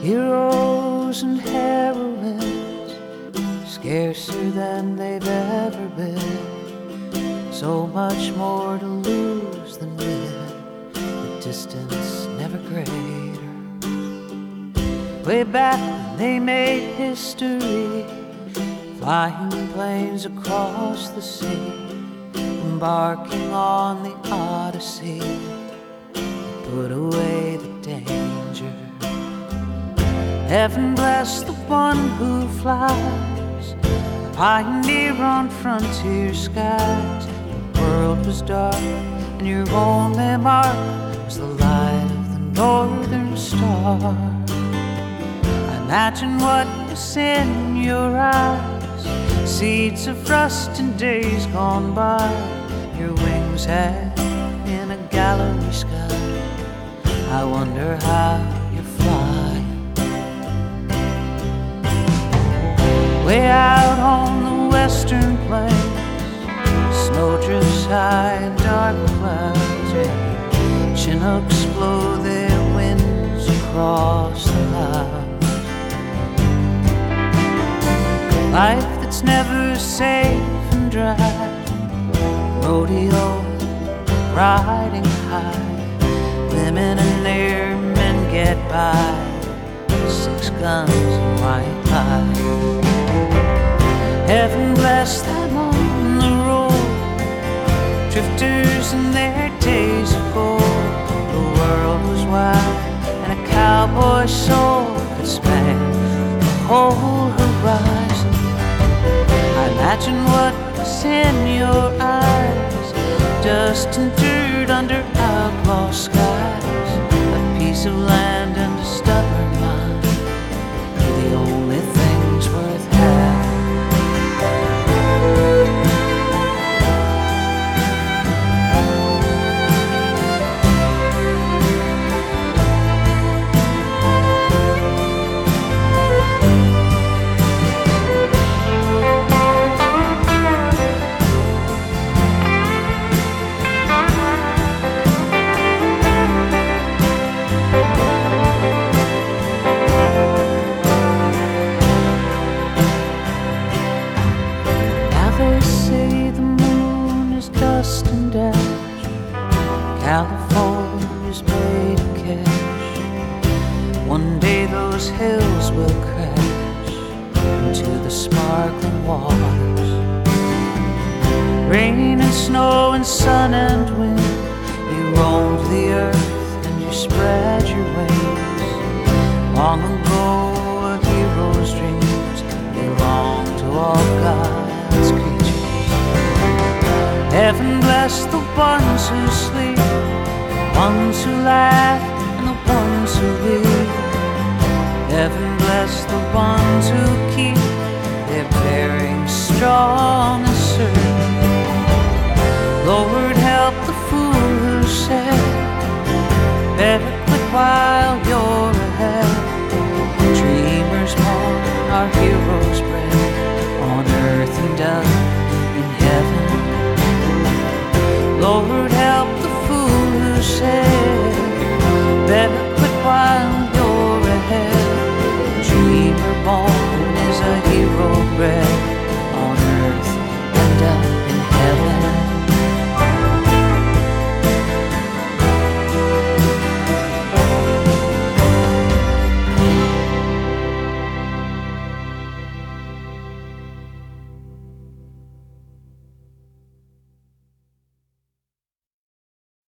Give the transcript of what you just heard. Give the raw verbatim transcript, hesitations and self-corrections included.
Heroes and heroines, scarcer than they've ever been. So much more to lose than win, the distance never greater. Way back when they made history, flying planes across the sea, embarking on the Odyssey, put away the danger. Heaven bless the one who flies, a pioneer on frontier skies. The world was dark and your only mark was the light of the northern star. Imagine what was in your eyes, seeds of rust in days gone by. Your wings had in a gallery sky. I wonder how you're flying. Way out on the western plains, snow drifts high and dark clouds, yeah. Chinooks blow their winds across the clouds. Life that's never safe and dry, rodeo, riding high. Women and their men get by, six guns and white pie. Heaven bless them on the road, drifters in their days of gold. The world was wide and a cowboy's soul could span the whole horizon. I imagine what was in your eyes, dust and dirt under outlaw skies. A piece of land and a stubborn mind were the only things worth having. California's made of cash. One day those hills will crash into the sparkling waters. Rain and snow and sun and wind, you roamed the earth and you spread your wings. Long ago a hero's dreams belong to all God's creatures. Heaven bless the ones who sleep, the ones who laugh and the ones who weep. Heaven bless the ones who keep their bearings strong.